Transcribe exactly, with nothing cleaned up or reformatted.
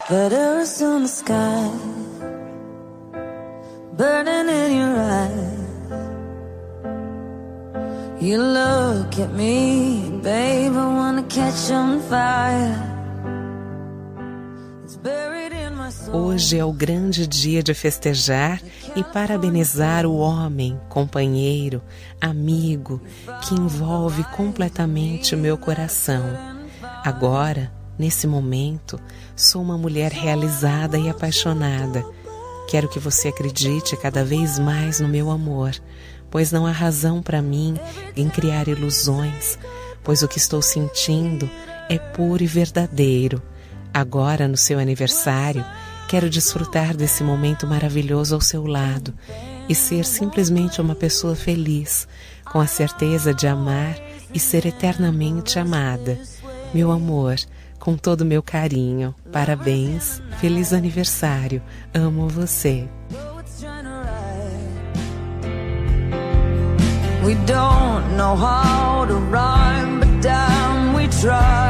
Letters on the sky, burning in your eyes. You look at me, babe, I wanna catch on fire. It's buried in my soul. Hoje é o grande dia de festejar e parabenizar o homem, companheiro, amigo, que envolve completamente o meu coração. Agora, nesse momento, sou uma mulher realizada e apaixonada. Quero que você acredite cada vez mais no meu amor, pois não há razão para mim em criar ilusões, pois o que estou sentindo é puro e verdadeiro. Agora, no seu aniversário, quero desfrutar desse momento maravilhoso ao seu lado e ser simplesmente uma pessoa feliz, com a certeza de amar e ser eternamente amada. Meu amor, com todo o meu carinho, parabéns, feliz aniversário, amo você. We don't know how to rhyme, but damn, we try.